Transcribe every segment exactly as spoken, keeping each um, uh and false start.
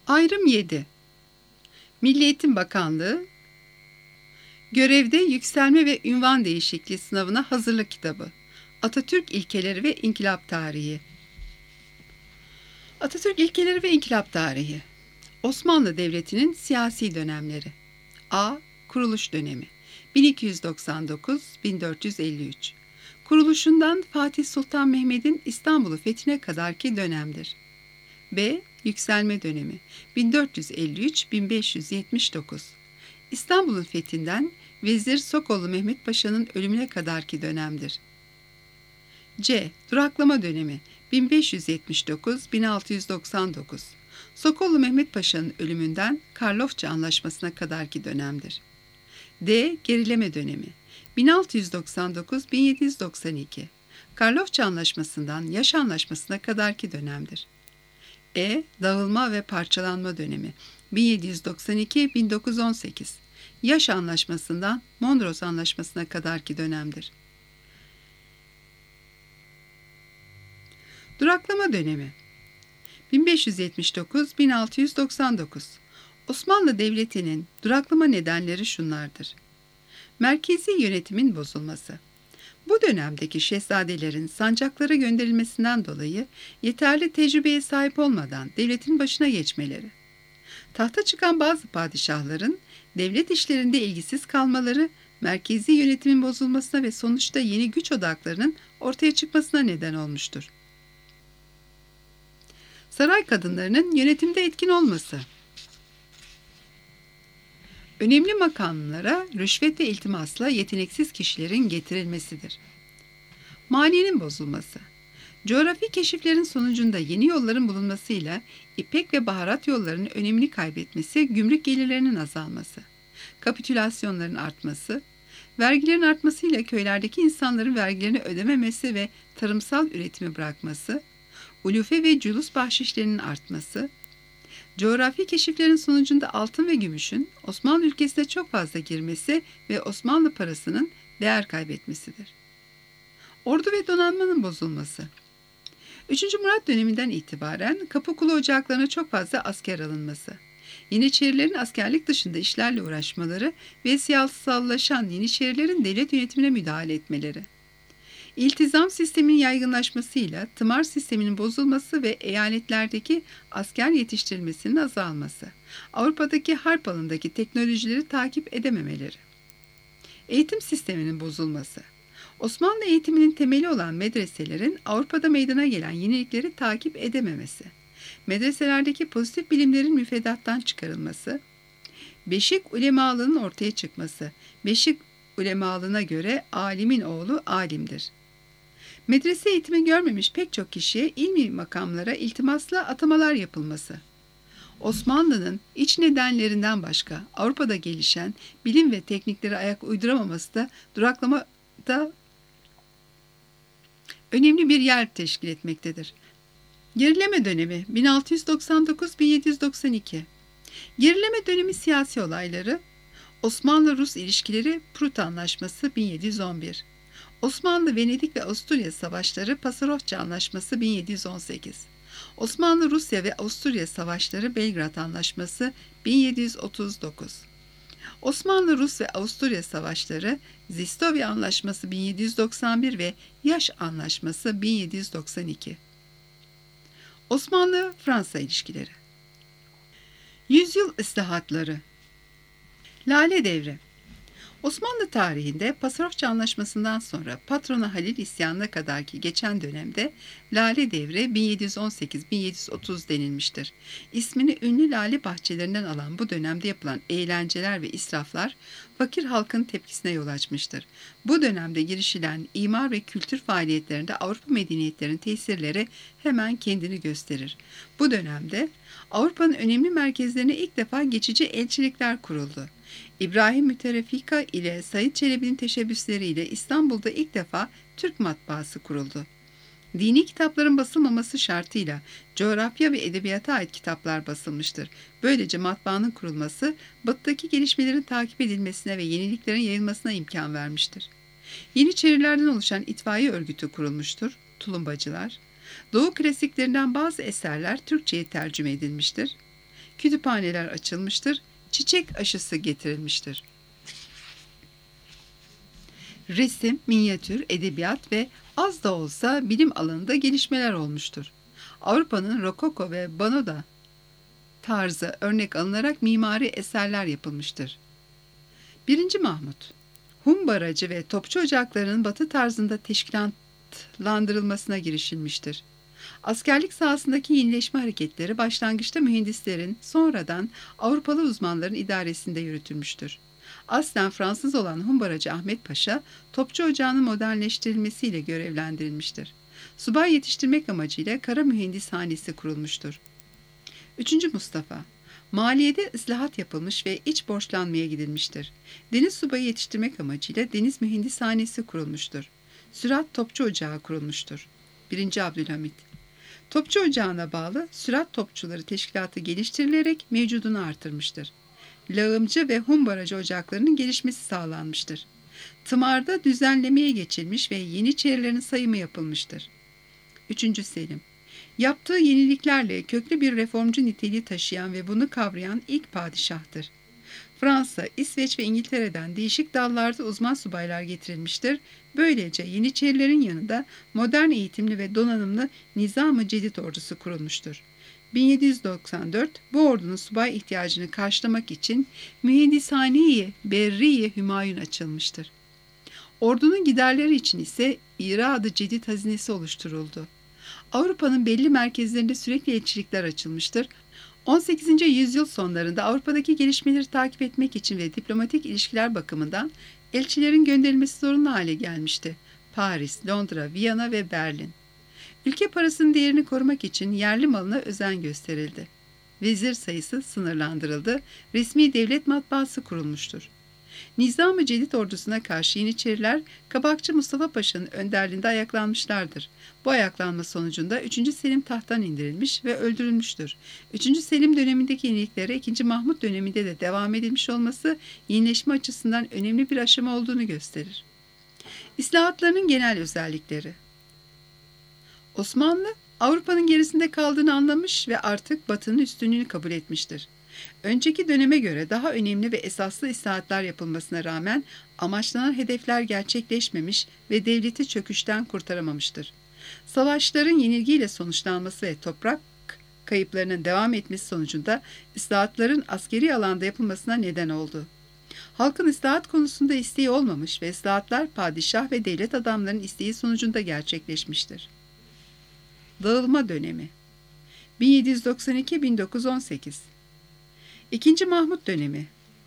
Ayrım yedi. Milli Eğitim Bakanlığı Görevde Yükselme ve Ünvan Değişikliği Sınavına Hazırlık Kitabı. Atatürk İlkeleri ve İnkılap Tarihi. Atatürk İlkeleri ve İnkılap Tarihi. Osmanlı Devleti'nin siyasi dönemleri. A. Kuruluş dönemi. bin iki yüz doksan dokuz - bin dört yüz elli üç. Kuruluşundan Fatih Sultan Mehmet'in İstanbul'u fethine kadarki dönemdir. B. Yükselme dönemi. bin dört yüz elli üç - bin beş yüz yetmiş dokuz. İstanbul'un fethinden Vezir Sokollu Mehmet Paşa'nın ölümüne kadarki dönemdir. C. Duraklama dönemi. bin beş yüz yetmiş dokuz - bin altı yüz doksan dokuz. Sokollu Mehmet Paşa'nın ölümünden Karlofça Anlaşması'na kadarki dönemdir. D. Gerileme dönemi. bin altı yüz doksan dokuz - bin yedi yüz doksan iki. Karlofça Anlaşması'ndan Yaş Anlaşması'na kadarki dönemdir. E. Dağılma ve parçalanma dönemi. bin yedi yüz doksan iki - bin dokuz yüz on sekiz. Yaş Anlaşması'ndan Mondros Anlaşması'na kadarki dönemdir. Duraklama dönemi. bin beş yüz yetmiş dokuz - bin altı yüz doksan dokuz. Osmanlı Devleti'nin duraklama nedenleri şunlardır. Merkezi yönetimin bozulması. Bu dönemdeki şehzadelerin sancaklara gönderilmesinden dolayı yeterli tecrübeye sahip olmadan devletin başına geçmeleri. Tahta çıkan bazı padişahların devlet işlerinde ilgisiz kalmaları, merkezi yönetimin bozulmasına ve sonuçta yeni güç odaklarının ortaya çıkmasına neden olmuştur. Saray kadınlarının yönetimde etkin olması. Önemli makamlara rüşvet ve iltimasla yeteneksiz kişilerin getirilmesidir. Maliyenin bozulması. Coğrafi keşiflerin sonucunda yeni yolların bulunmasıyla ipek ve baharat yollarının önemini kaybetmesi, gümrük gelirlerinin azalması, kapitülasyonların artması, vergilerin artmasıyla köylerdeki insanların vergilerini ödememesi ve tarımsal üretimi bırakması, ulufe ve culus bahşişlerinin artması, coğrafi keşiflerin sonucunda altın ve gümüşün Osmanlı ülkesine çok fazla girmesi ve Osmanlı parasının değer kaybetmesidir. Ordu ve donanmanın bozulması. üçüncü Murat döneminden itibaren Kapıkulu ocaklarına çok fazla asker alınması, Yeniçerilerin askerlik dışında işlerle uğraşmaları ve siyasallaşan Yeniçerilerin devlet yönetimine müdahale etmeleri, İltizam sisteminin yaygınlaşmasıyla tımar sisteminin bozulması ve eyaletlerdeki asker yetiştirilmesinin azalması, Avrupa'daki harp alanındaki teknolojileri takip edememeleri, eğitim sisteminin bozulması, Osmanlı eğitiminin temeli olan medreselerin Avrupa'da meydana gelen yenilikleri takip edememesi, medreselerdeki pozitif bilimlerin müfredattan çıkarılması, Beşik ulemalığının ortaya çıkması, Beşik ulemalığına göre alimin oğlu alimdir. Medrese eğitimi görmemiş pek çok kişiye ilmi makamlara iltimasla atamalar yapılması. Osmanlı'nın iç nedenlerinden başka Avrupa'da gelişen bilim ve teknikleri ayak uyduramaması da duraklamada önemli bir yer teşkil etmektedir. Gerileme dönemi bin altı yüz doksan dokuz - bin yedi yüz doksan iki. Gerileme dönemi siyasi olayları, Osmanlı-Rus ilişkileri Prut Anlaşması bin yedi yüz on bir. Osmanlı, Venedik ve Avusturya Savaşları Pasarofça Anlaşması bin yedi yüz on sekiz. Osmanlı, Rusya ve Avusturya Savaşları Belgrad Anlaşması bin yedi yüz otuz dokuz. Osmanlı, Rus ve Avusturya Savaşları Zistovi Anlaşması bin yedi yüz doksan bir ve Yaş Anlaşması bin yedi yüz doksan iki. Osmanlı-Fransa ilişkileri. Yüzyıl ıslahatları. Lale Devri. Osmanlı tarihinde Pasarofça Anlaşması'ndan sonra Patrona Halil isyanına kadarki geçen dönemde Lale Devri bin yedi yüz on sekiz - bin yedi yüz otuz denilmiştir. İsmini ünlü lale bahçelerinden alan bu dönemde yapılan eğlenceler ve israflar fakir halkın tepkisine yol açmıştır. Bu dönemde girişilen imar ve kültür faaliyetlerinde Avrupa medeniyetlerinin tesirleri hemen kendini gösterir. Bu dönemde Avrupa'nın önemli merkezlerine ilk defa geçici elçilikler kuruldu. İbrahim Mütterefika ile Said Çelebi'nin teşebbüsleriyle İstanbul'da ilk defa Türk matbaası kuruldu. Dini kitapların basılmaması şartıyla coğrafya ve edebiyata ait kitaplar basılmıştır. Böylece matbaanın kurulması, batıdaki gelişmelerin takip edilmesine ve yeniliklerin yayılmasına imkan vermiştir. Yeniçerilerden oluşan itfaiye örgütü kurulmuştur, tulumbacılar. Doğu klasiklerinden bazı eserler Türkçe'ye tercüme edilmiştir. kütüphaneler açılmıştır, çiçek aşısı getirilmiştir. Resim, minyatür, edebiyat ve az da olsa bilim alanında gelişmeler olmuştur. Avrupa'nın Rokoko ve Banoda tarzı örnek alınarak mimari eserler yapılmıştır. birinci. Mahmut, Hun barajı ve topçu ocaklarının batı tarzında teşkilatlandırılmasına girişilmiştir. Askerlik sahasındaki yenileşme hareketleri başlangıçta mühendislerin, sonradan Avrupalı uzmanların idaresinde yürütülmüştür. Aslen Fransız olan Hun barajı Ahmet Paşa, topçu ocağının modernleştirilmesiyle görevlendirilmiştir. Subay yetiştirmek amacıyla Kara Mühendishanesi kurulmuştur. üçüncü. Mustafa, maliyede ıslahat yapılmış ve iç borçlanmaya gidilmiştir. Deniz subayı yetiştirmek amacıyla Deniz Mühendishanesi kurulmuştur. Sürat Topçu Ocağı kurulmuştur. birinci. Abdülhamit, Topçu Ocağı'na bağlı Sürat Topçuları Teşkilatı geliştirilerek mevcudunu artırmıştır. Lağımcı ve Hun barajı ocaklarının gelişmesi sağlanmıştır. Tımarda düzenlemeye geçilmiş ve Yeniçerilerin sayımı yapılmıştır. üçüncü. Selim, yaptığı yeniliklerle köklü bir reformcu niteliği taşıyan ve bunu kavrayan ilk padişahtır. Fransa, İsveç ve İngiltere'den değişik dallarda uzman subaylar getirilmiştir. Böylece Yeniçerilerin yanında modern eğitimli ve donanımlı Nizam-ı Cedid ordusu kurulmuştur. bin yedi yüz doksan dört bu ordunun subay ihtiyacını karşılamak için Mühendishane-i Berri-i Hümayun açılmıştır. Ordunun giderleri için ise İrad-ı Cedid hazinesi oluşturuldu. Avrupa'nın belli merkezlerinde sürekli elçilikler açılmıştır. on sekizinci yüzyıl sonlarında Avrupa'daki gelişmeleri takip etmek için ve diplomatik ilişkiler bakımından elçilerin gönderilmesi zorunlu hale gelmişti. Paris, Londra, Viyana ve Berlin. Ülke parasının değerini korumak için yerli malına özen gösterildi. Vezir sayısı sınırlandırıldı, resmi devlet matbaası kurulmuştur. Nizam-ı Cedid ordusuna karşı Yeniçeriler Kabakçı Mustafa Paşa'nın önderliğinde ayaklanmışlardır. Bu ayaklanma sonucunda üçüncü. Selim tahttan indirilmiş ve öldürülmüştür. üçüncü. Selim dönemindeki yeniliklere ikinci. Mahmut döneminde de devam edilmiş olması yenileşme açısından önemli bir aşama olduğunu gösterir. İslahatlarının genel özellikleri. Osmanlı, Avrupa'nın gerisinde kaldığını anlamış ve artık Batı'nın üstünlüğünü kabul etmiştir. Önceki döneme göre daha önemli ve esaslı islahatlar yapılmasına rağmen amaçlanan hedefler gerçekleşmemiş ve devleti çöküşten kurtaramamıştır. Savaşların yenilgiyle sonuçlanması ve toprak kayıplarının devam etmesi sonucunda islahatların askeri alanda yapılmasına neden oldu. Halkın islahat konusunda isteği olmamış ve islahatlar padişah ve devlet adamlarının isteği sonucunda gerçekleşmiştir. Dağılma dönemi bin yedi yüz doksan iki - bin dokuz yüz on sekiz İkinci Mahmut dönemi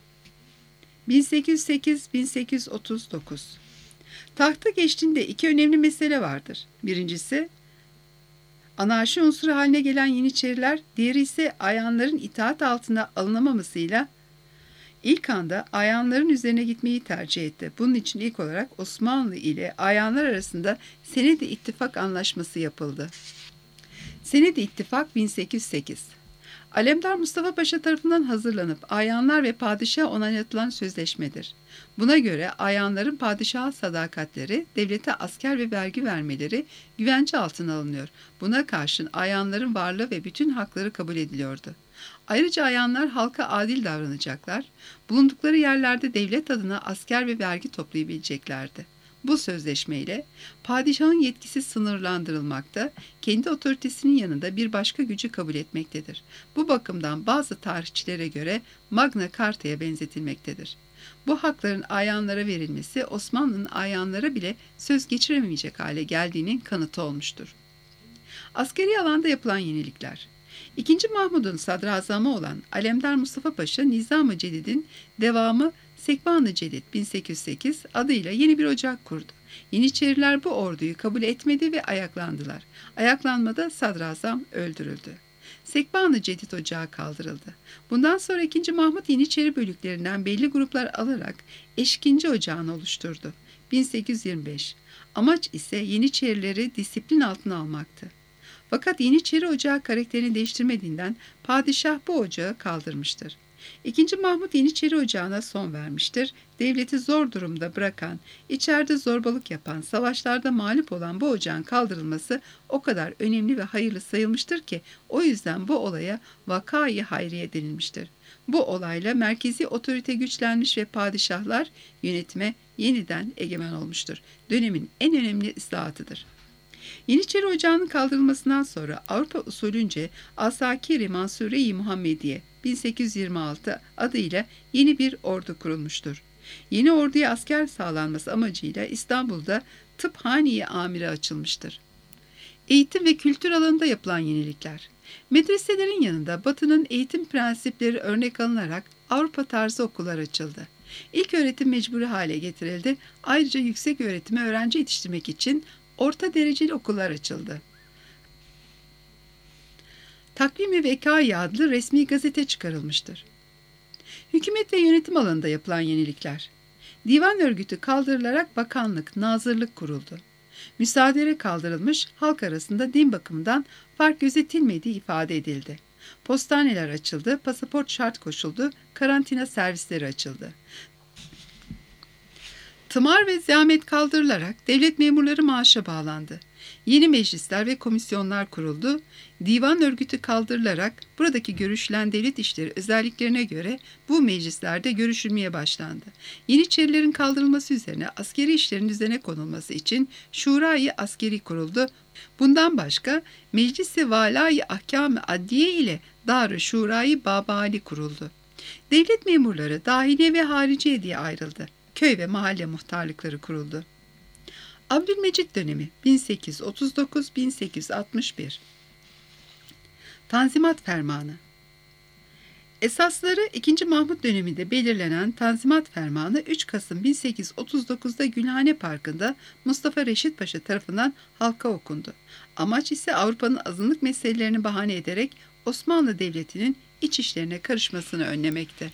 bin sekiz yüz sekiz - bin sekiz yüz otuz dokuz. Tahta geçtiğinde iki önemli mesele vardır. Birincisi anarşi unsuru haline gelen Yeniçeriler, diğeri ise ayanların itaat altına alınamamasıyla ilk anda ayanların üzerine gitmeyi tercih etti. Bunun için ilk olarak Osmanlı ile ayanlar arasında Senedi İttifak Anlaşması yapıldı. Senedi İttifak bin sekiz yüz sekiz. Alemdar Mustafa Paşa tarafından hazırlanıp ayanlar ve padişaha onaylatılan sözleşmedir. Buna göre ayanların padişaha sadakatleri, devlete asker ve vergi vermeleri güvence altına alınıyor. Buna karşın ayanların varlığı ve bütün hakları kabul ediliyordu. Ayrıca ayanlar halka adil davranacaklar, bulundukları yerlerde devlet adına asker ve vergi toplayabileceklerdi. Bu sözleşmeyle padişahın yetkisi sınırlandırılmakta, kendi otoritesinin yanında bir başka gücü kabul etmektedir. Bu bakımdan bazı tarihçilere göre Magna Carta'ya benzetilmektedir. Bu hakların ayanlara verilmesi Osmanlı'nın ayanlara bile söz geçiremeyecek hale geldiğinin kanıtı olmuştur. Askeri alanda yapılan yenilikler. İkinci Mahmud'un sadrazamı olan Alemdar Mustafa Paşa Nizam-ı Cedid'in devamı Sekban-ı Cedid bin sekiz yüz sekiz adıyla yeni bir ocak kurdu. Yeniçeriler bu orduyu kabul etmedi ve ayaklandılar. Ayaklanmada sadrazam öldürüldü. Sekban-ı Cedid ocağı kaldırıldı. Bundan sonra ikinci. Mahmut Yeniçeri bölüklerinden belli gruplar alarak Eşkinci Ocağı'nı oluşturdu. bin sekiz yüz yirmi beş. Amaç ise Yeniçerileri disiplin altına almaktı. Fakat Yeniçeri Ocağı karakterini değiştirmediğinden padişah bu ocağı kaldırmıştır. İkinci Mahmut Yeniçeri Ocağı'na son vermiştir. Devleti zor durumda bırakan, içeride zorbalık yapan, savaşlarda mağlup olan bu ocağın kaldırılması o kadar önemli ve hayırlı sayılmıştır ki o yüzden bu olaya Vakai Hayriye denilmiştir. Bu olayla merkezi otorite güçlenmiş ve padişahlar yönetime yeniden egemen olmuştur. Dönemin en önemli ıslahatıdır. Yeniçeri Ocağı'nın kaldırılmasından sonra Avrupa usulünce Asakiri Mansure-i Muhammediye bin sekiz yüz yirmi altı adıyla yeni bir ordu kurulmuştur. Yeni orduya asker sağlanması amacıyla İstanbul'da Tıphane-i Amire açılmıştır. Eğitim ve kültür alanında yapılan yenilikler. Medreselerin yanında Batı'nın eğitim prensipleri örnek alınarak Avrupa tarzı okullar açıldı. İlk öğretim mecburi hale getirildi. Ayrıca yüksek öğretime öğrenci yetiştirmek için orta dereceli okullar açıldı. Takvim-i Vekâi adlı resmi gazete çıkarılmıştır. Hükümet ve yönetim alanında yapılan yenilikler. Divan örgütü kaldırılarak bakanlık, nazırlık kuruldu. Müsaadere kaldırılmış, halk arasında din bakımından fark gözetilmediği ifade edildi. Postaneler açıldı, pasaport şart koşuldu, karantina servisleri açıldı. Tımar ve zahmet kaldırılarak devlet memurları maaşa bağlandı. Yeni meclisler ve komisyonlar kuruldu. Divan örgütü kaldırılarak buradaki görüşülen devlet işleri özelliklerine göre bu meclislerde görüşülmeye başlandı. Yeniçerilerin kaldırılması üzerine askeri işlerin düzene konulması için Şura-i Askeri kuruldu. Bundan başka Meclis-i Valâ-i Ahkâm-ı Adliye ile Dar-ı Şura-i Babali kuruldu. Devlet memurları dahiliye ve hariciye diye ayrıldı. Köy ve mahalle muhtarlıkları kuruldu. Abdülmecit dönemi bin sekiz yüz otuz dokuz bin sekiz yüz altmış bir. Tanzimat Fermanı. Esasları ikinci Mahmut döneminde belirlenen Tanzimat Fermanı üç Kasım bin sekiz yüz otuz dokuz'da Gülhane Parkı'nda Mustafa Reşit Paşa tarafından halka okundu. Amaç ise Avrupa'nın azınlık meselelerini bahane ederek Osmanlı Devleti'nin iç işlerine karışmasını önlemekte.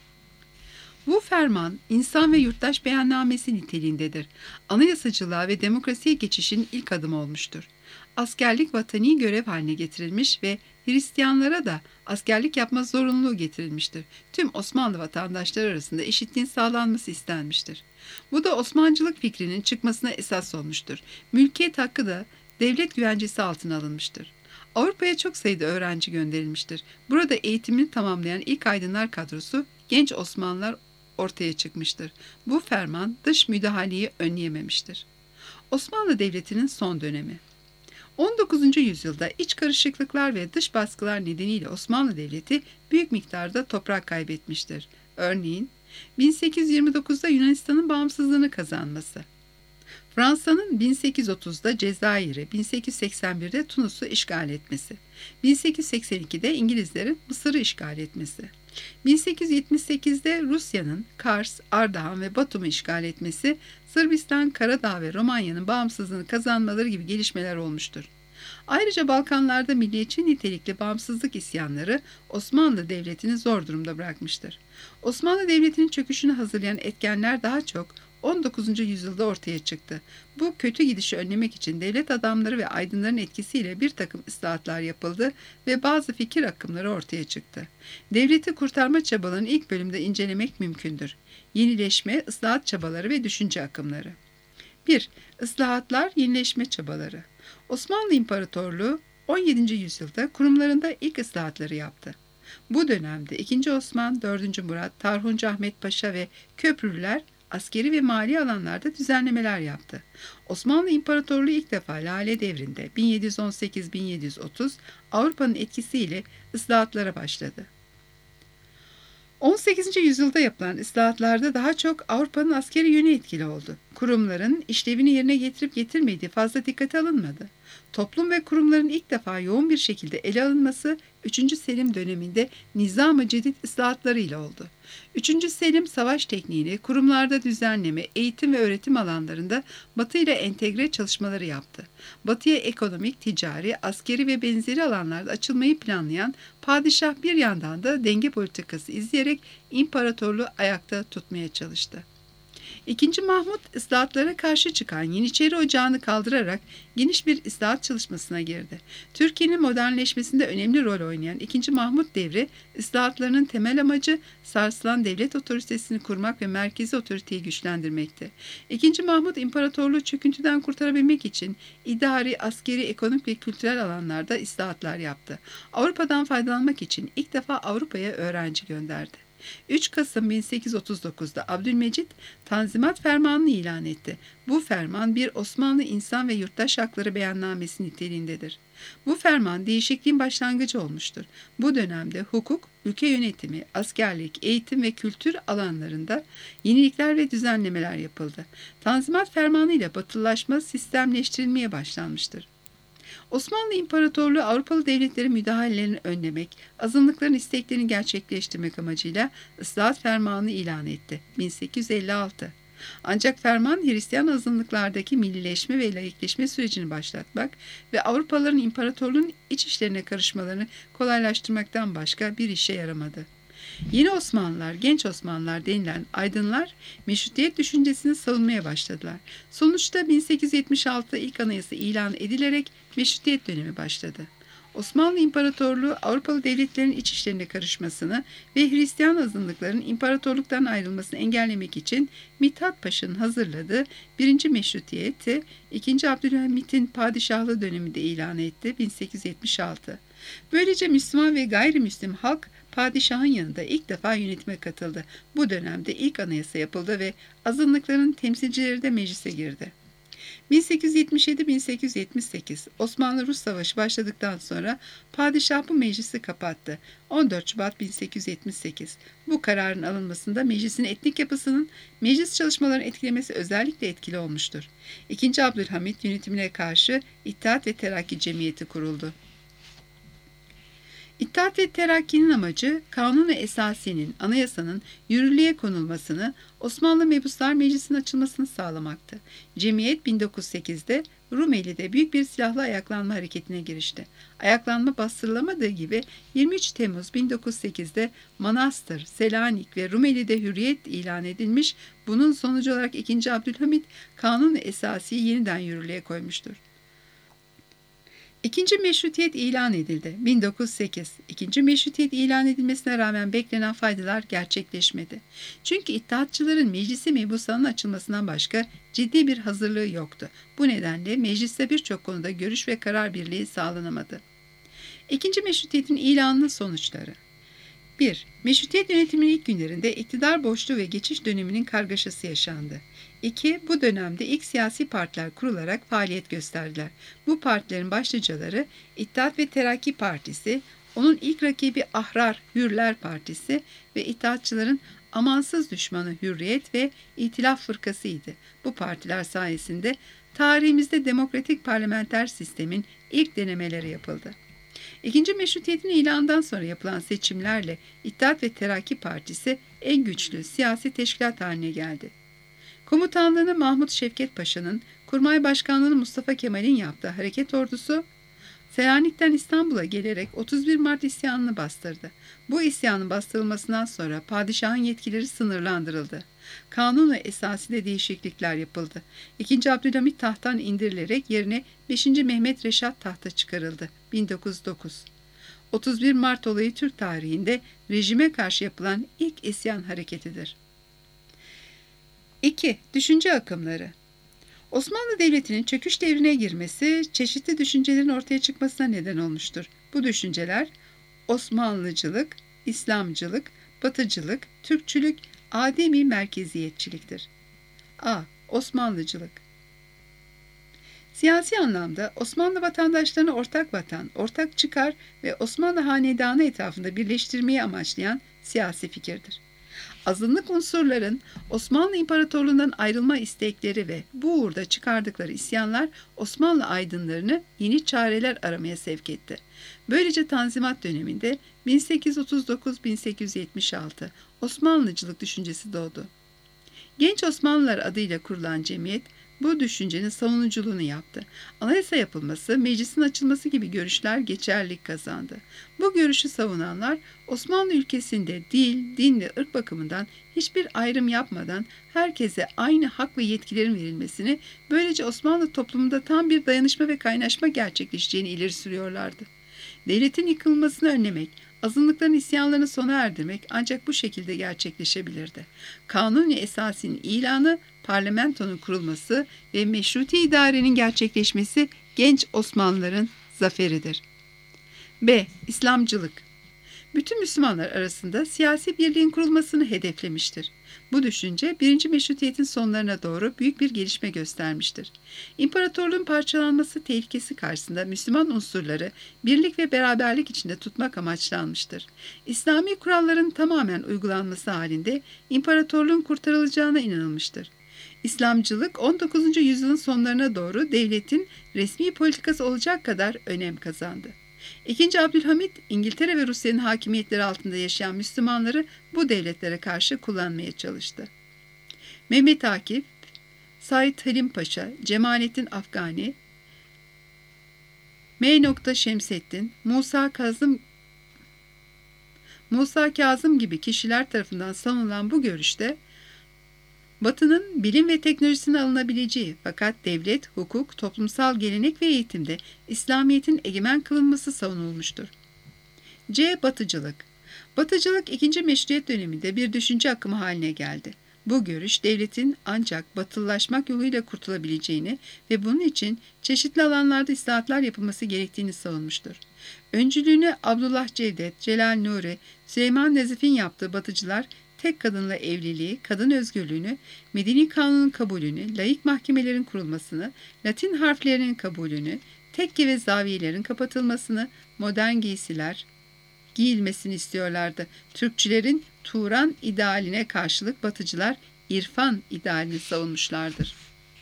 Bu ferman, insan ve yurttaş beyannamesi niteliğindedir. Anayasacılığa ve demokrasiye geçişin ilk adımı olmuştur. Askerlik vatani görev haline getirilmiş ve Hristiyanlara da askerlik yapma zorunluluğu getirilmiştir. Tüm Osmanlı vatandaşları arasında eşitliğin sağlanması istenmiştir. Bu da Osmancılık fikrinin çıkmasına esas olmuştur. Mülkiyet hakkı da devlet güvencesi altına alınmıştır. Avrupa'ya çok sayıda öğrenci gönderilmiştir. Burada eğitimini tamamlayan ilk aydınlar kadrosu genç Osmanlılar ortaya çıkmıştır. Bu ferman dış müdahaleyi önleyememiştir. Osmanlı Devleti'nin son dönemi. on dokuzuncu yüzyılda iç karışıklıklar ve dış baskılar nedeniyle Osmanlı Devleti büyük miktarda toprak kaybetmiştir. Örneğin bin sekiz yüz yirmi dokuz'da Yunanistan'ın bağımsızlığını kazanması, Fransa'nın bin sekiz yüz otuz'da Cezayir'i, bin sekiz yüz seksen bir'de Tunus'u işgal etmesi, bin sekiz yüz seksen iki'de İngilizlerin Mısır'ı işgal etmesi, bin sekiz yüz yetmiş sekiz'de Rusya'nın Kars, Ardahan ve Batum'u işgal etmesi, Sırbistan, Karadağ ve Romanya'nın bağımsızlığını kazanmaları gibi gelişmeler olmuştur. Ayrıca Balkanlarda milliyetçi nitelikli bağımsızlık isyanları Osmanlı Devleti'ni zor durumda bırakmıştır. Osmanlı Devleti'nin çöküşünü hazırlayan etkenler daha çok on dokuzuncu yüzyılda ortaya çıktı. Bu kötü gidişi önlemek için devlet adamları ve aydınların etkisiyle bir takım ıslahatlar yapıldı ve bazı fikir akımları ortaya çıktı. Devleti kurtarma çabalarını ilk bölümde incelemek mümkündür. Yenileşme, ıslahat çabaları ve düşünce akımları. bir. Islahatlar, yenileşme çabaları. Osmanlı İmparatorluğu on yedinci yüzyılda kurumlarında ilk ıslahatları yaptı. Bu dönemde ikinci. Osman, dördüncü. Murat, Tarhuncu Ahmet Paşa ve Köprülüler askeri ve mali alanlarda düzenlemeler yaptı. Osmanlı İmparatorluğu ilk defa Lale Devri'nde bin yedi yüz on sekiz bin yedi yüz otuz Avrupa'nın etkisiyle ıslahatlara başladı. on sekizinci yüzyılda yapılan ıslahatlarda daha çok Avrupa'nın askeri yönü etkili oldu. Kurumların işlevini yerine getirip getirmediği fazla dikkate alınmadı. Toplum ve kurumların ilk defa yoğun bir şekilde ele alınması üçüncü. Selim döneminde Nizam-ı Cedid ıslahatlarıyla oldu. üçüncü. Selim savaş tekniğini kurumlarda düzenleme, eğitim ve öğretim alanlarında Batı ile entegre çalışmaları yaptı. Batı'ya ekonomik, ticari, askeri ve benzeri alanlarda açılmayı planlayan padişah bir yandan da denge politikası izleyerek imparatorluğu ayakta tutmaya çalıştı. İkinci Mahmut ıslahatlara karşı çıkan Yeniçeri Ocağı'nı kaldırarak geniş bir ıslahat çalışmasına girdi. Türkiye'nin modernleşmesinde önemli rol oynayan ikinci Mahmut devri, ıslahatlarının temel amacı sarsılan devlet otoritesini kurmak ve merkezi otoriteyi güçlendirmekti. İkinci Mahmut imparatorluğu çöküntüden kurtarabilmek için idari, askeri, ekonomik ve kültürel alanlarda ıslahatlar yaptı. Avrupa'dan faydalanmak için ilk defa Avrupa'ya öğrenci gönderdi. üç Kasım bin sekiz yüz otuz dokuz'da Abdülmecit Tanzimat Fermanı'nı ilan etti. Bu ferman bir Osmanlı İnsan ve Yurttaş Hakları Beyannamesi niteliğindedir. Bu ferman değişikliğin başlangıcı olmuştur. Bu dönemde hukuk, ülke yönetimi, askerlik, eğitim ve kültür alanlarında yenilikler ve düzenlemeler yapıldı. Tanzimat Fermanı ile batılılaşma sistemleştirilmeye başlanmıştır. Osmanlı İmparatorluğu Avrupalı devletlerin müdahalelerini önlemek, azınlıkların isteklerini gerçekleştirmek amacıyla ıslahat fermanı ilan etti. bin sekiz yüz elli altı. Ancak ferman Hristiyan azınlıklardaki millileşme ve laikleşme sürecini başlatmak ve Avrupalıların imparatorluğun iç işlerine karışmalarını kolaylaştırmaktan başka bir işe yaramadı. Yeni Osmanlılar, genç Osmanlılar denilen aydınlar meşrutiyet düşüncesini savunmaya başladılar. Sonuçta bin sekiz yüz yetmiş altı'da ilk anayasa ilan edilerek meşrutiyet dönemi başladı. Osmanlı İmparatorluğu Avrupalı devletlerin iç işlerine karışmasını ve Hristiyan azınlıkların imparatorluktan ayrılmasını engellemek için Mithat Paşa'nın hazırladığı birinci Meşrutiyeti ikinci. Abdülhamit'in padişahlığı döneminde ilan etti bin sekiz yüz yetmiş altı. Böylece Müslüman ve gayrimüslim halk padişahın yanında ilk defa yönetime katıldı. Bu dönemde ilk anayasa yapıldı ve azınlıkların temsilcileri de meclise girdi. bin sekiz yüz yetmiş yedi bin sekiz yüz yetmiş sekiz Osmanlı-Rus Savaşı başladıktan sonra padişah bu meclisi kapattı. on dört Şubat bin sekiz yüz yetmiş sekiz Bu kararın alınmasında meclisin etnik yapısının meclis çalışmalarını etkilemesi özellikle etkili olmuştur. ikinci. Abdülhamit yönetimine karşı İttihat ve Terakki Cemiyeti kuruldu. İttihat ve Terakki'nin amacı Kanun-u Esasi'nin, anayasanın yürürlüğe konulmasını, Osmanlı Mebuslar Meclisi'nin açılmasını sağlamaktı. Cemiyet bin dokuz yüz sekiz'de Rumeli'de büyük bir silahlı ayaklanma hareketine girişti. Ayaklanma bastırılamadığı gibi yirmi üç Temmuz bin dokuz yüz sekiz'de Manastır, Selanik ve Rumeli'de hürriyet ilan edilmiş, bunun sonucu olarak ikinci. Abdülhamit Kanun-u Esasi'yi yeniden yürürlüğe koymuştur. İkinci Meşrutiyet ilan edildi. bin dokuz yüz sekiz İkinci Meşrutiyet ilan edilmesine rağmen beklenen faydalar gerçekleşmedi. Çünkü İttihatçıların meclisi mebusanın açılmasından başka ciddi bir hazırlığı yoktu. Bu nedenle mecliste birçok konuda görüş ve karar birliği sağlanamadı. İkinci Meşrutiyet'in ilanının sonuçları: bir Meşrutiyet yönetiminin ilk günlerinde iktidar boşluğu ve geçiş döneminin kargaşası yaşandı. iki Bu dönemde ilk siyasi partiler kurularak faaliyet gösterdiler. Bu partilerin başlıcaları İttihat ve Terakki Partisi, onun ilk rakibi Ahrar Hürler Partisi ve İttihatçıların amansız düşmanı Hürriyet ve İtilaf Fırkası'ydı. Bu partiler sayesinde tarihimizde demokratik parlamenter sistemin ilk denemeleri yapıldı. İkinci Meşrutiyet'in ilanından sonra yapılan seçimlerle İttihat ve Terakki Partisi en güçlü siyasi teşkilat haline geldi. Komutanlığını Mahmut Şevket Paşa'nın, Kurmay Başkanlığını Mustafa Kemal'in yaptığı hareket ordusu, Selanik'ten İstanbul'a gelerek otuz bir Mart isyanını bastırdı. Bu isyanın bastırılmasından sonra padişahın yetkileri sınırlandırıldı. Kanun-u Esasi'de değişiklikler yapıldı. ikinci. Abdülhamit tahttan indirilerek yerine beşinci. Mehmet Reşat tahta çıkarıldı. bin dokuz yüz dokuz otuz bir Mart olayı Türk tarihinde rejime karşı yapılan ilk isyan hareketidir. iki. Düşünce akımları. Osmanlı Devleti'nin çöküş devrine girmesi çeşitli düşüncelerin ortaya çıkmasına neden olmuştur. Bu düşünceler Osmanlıcılık, İslamcılık, Batıcılık, Türkçülük, ademi merkeziyetçiliktir. A. Osmanlıcılık. Siyasi anlamda Osmanlı vatandaşlarını ortak vatan, ortak çıkar ve Osmanlı hanedanı etrafında birleştirmeyi amaçlayan siyasi fikirdir. Azınlık unsurların Osmanlı İmparatorluğu'ndan ayrılma istekleri ve bu uğurda çıkardıkları isyanlar Osmanlı aydınlarını yeni çareler aramaya sevk etti. Böylece Tanzimat döneminde bin sekiz yüz otuz dokuz bin sekiz yüz yetmiş altı Osmanlıcılık düşüncesi doğdu. Genç Osmanlılar adıyla kurulan cemiyet, bu düşüncenin savunuculuğunu yaptı. Anayasa yapılması, meclisin açılması gibi görüşler geçerlilik kazandı. Bu görüşü savunanlar Osmanlı ülkesinde dil, din ve ırk bakımından hiçbir ayrım yapmadan herkese aynı hak ve yetkilerin verilmesini, böylece Osmanlı toplumunda tam bir dayanışma ve kaynaşma gerçekleşeceğini ileri sürüyorlardı. Devletin yıkılmasını önlemek, azınlıkların isyanlarını sona erdirmek ancak bu şekilde gerçekleşebilirdi. Kanuni esasının ilanı, parlamentonun kurulması ve meşruti idarenin gerçekleşmesi genç Osmanlıların zaferidir. B. İslamcılık. Bütün Müslümanlar arasında siyasi birliğin kurulmasını hedeflemiştir. Bu düşünce birinci Meşrutiyet'in sonlarına doğru büyük bir gelişme göstermiştir. İmparatorluğun parçalanması tehlikesi karşısında Müslüman unsurları birlik ve beraberlik içinde tutmak amaçlanmıştır. İslami kuralların tamamen uygulanması halinde imparatorluğun kurtarılacağına inanılmıştır. İslamcılık on dokuzuncu yüzyılın sonlarına doğru devletin resmi politikası olacak kadar önem kazandı. İkinci Abdülhamit, İngiltere ve Rusya'nın hakimiyetleri altında yaşayan Müslümanları bu devletlere karşı kullanmaya çalıştı. Mehmet Akif, Said Halim Paşa, Cemalettin Afgani, M. Şemseddin, Musa Kazım Musa Kazım gibi kişiler tarafından savunulan bu görüşte, Batı'nın bilim ve teknolojisine alınabileceği fakat devlet, hukuk, toplumsal gelenek ve eğitimde İslamiyet'in egemen kılınması savunulmuştur. C. Batıcılık. Batıcılık ikinci Meşrutiyet döneminde bir düşünce akımı haline geldi. Bu görüş devletin ancak batılılaşmak yoluyla kurtulabileceğini ve bunun için çeşitli alanlarda islahatlar yapılması gerektiğini savunmuştur. Öncülüğünü Abdullah Cevdet, Celal Nuri, Süleyman Nezif'in yaptığı batıcılar, tek kadınla evliliği, kadın özgürlüğünü, medeni kanunun kabulünü, laik mahkemelerin kurulmasını, Latin harflerinin kabulünü, tekke ve zaviyelerin kapatılmasını, modern giysiler giyilmesini istiyorlardı. Türkçülerin Turan idealine karşılık batıcılar irfan idealini savunmuşlardır.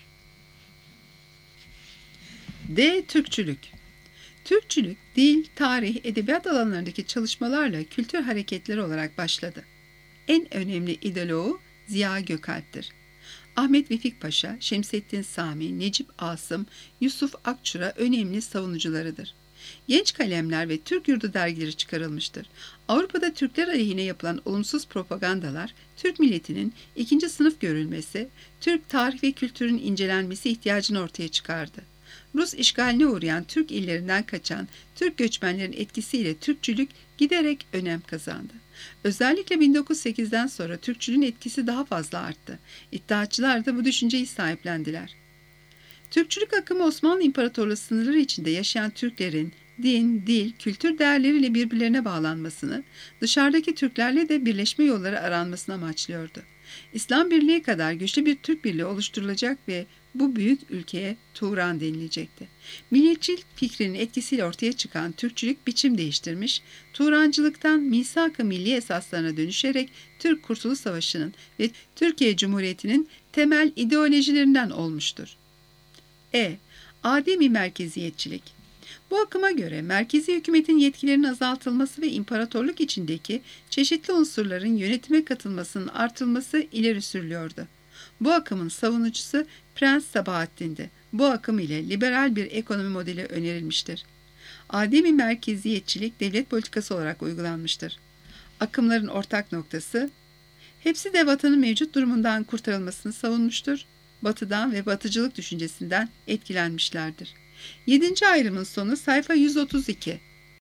D. Türkçülük. Türkçülük, dil, tarih, edebiyat alanlarındaki çalışmalarla kültür hareketleri olarak başladı. En önemli ideoloğu Ziya Gökalp'tir. Ahmet Vefik Paşa, Şemseddin Sami, Necip Asım, Yusuf Akçura önemli savunucularıdır. Genç kalemler ve Türk Yurdu dergileri çıkarılmıştır. Avrupa'da Türkler aleyhine yapılan olumsuz propagandalar, Türk milletinin ikinci sınıf görülmesi, Türk tarih ve kültürün incelenmesi ihtiyacını ortaya çıkardı. Rus işgaline uğrayan Türk illerinden kaçan Türk göçmenlerin etkisiyle Türkçülük giderek önem kazandı. Özellikle bin dokuz yüz sekizden sonra Türkçülüğün etkisi daha fazla arttı. İddiaçılar da bu düşünceyi sahiplendiler. Türkçülük akımı Osmanlı İmparatorluğu sınırları içinde yaşayan Türklerin din, dil, kültür değerleriyle birbirlerine bağlanmasını, dışarıdaki Türklerle de birleşme yolları aranmasını amaçlıyordu. İslam Birliği kadar güçlü bir Türk Birliği oluşturulacak ve bu büyük ülkeye Turan denilecekti. Milliyetçilik fikrinin etkisiyle ortaya çıkan Türkçülük biçim değiştirmiş, Turancılıktan misak-ı milli esaslarına dönüşerek Türk Kurtuluş Savaşı'nın ve Türkiye Cumhuriyeti'nin temel ideolojilerinden olmuştur. E. Ademi merkeziyetçilik. Bu akıma göre merkezi hükümetin yetkilerinin azaltılması ve imparatorluk içindeki çeşitli unsurların yönetime katılmasının artırılması ileri sürülüyordu. Bu akımın savunucusu Prens Sabahattin'di. Bu akım ile liberal bir ekonomi modeli önerilmiştir. Ademi merkeziyetçilik devlet politikası olarak uygulanmıştır. Akımların ortak noktası, hepsi de vatanın mevcut durumundan kurtarılmasını savunmuştur. Batıdan ve batıcılık düşüncesinden etkilenmişlerdir. Yedinci ayrımın sonu sayfa yüz otuz iki.